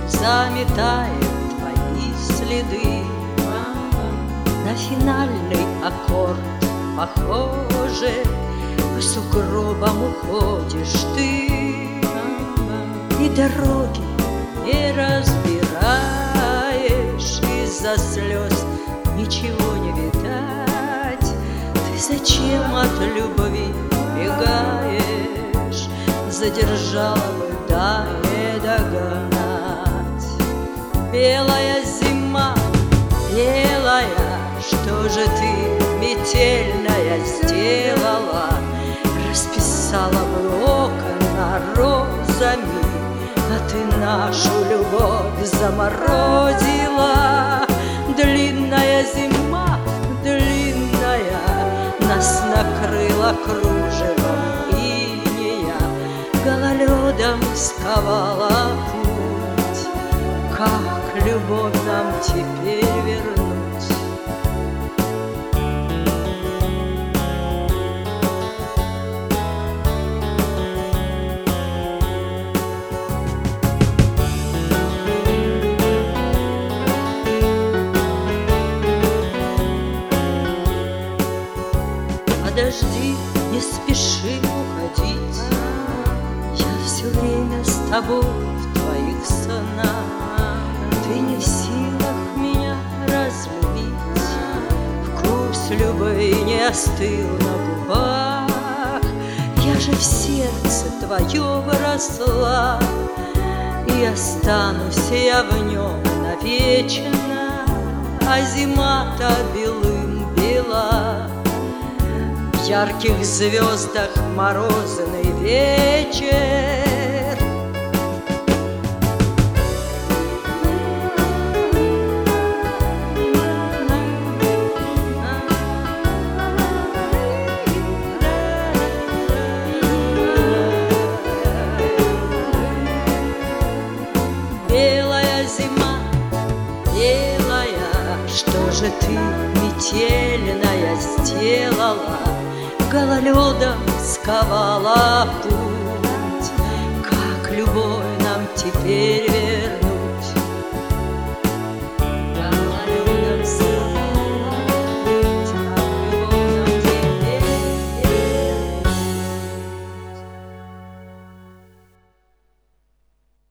заметает твои следы. На финальный аккорд похоже, по сугробам уходишь ты, и дороги не разбираешь, из-за слез ничего не видать. Ты зачем от любви убегаешь? Задержала бы, да не догнать. Белая зима, белая, что же ты метельная сделала? Расписала бы окна розами, а ты нашу любовь заморозила. Длинная зима, длинная, нас накрыла кружевом инея, гололедом сковала путь. Как любовь нам теперь вернуть? Подожди, не спеши уходить, я все время с тобой в твоих снах. Ты не в силах меня разлюбить, вкус любви не остыл на губах. Я же в сердце твоем росла, и останусь я в нем навечно. А зима-то белым бела, в ярких звездах морозный вечер. Белая зима, белая, что же ты метельная сделала? Гололедом сковала путь. Как любовь нам теперь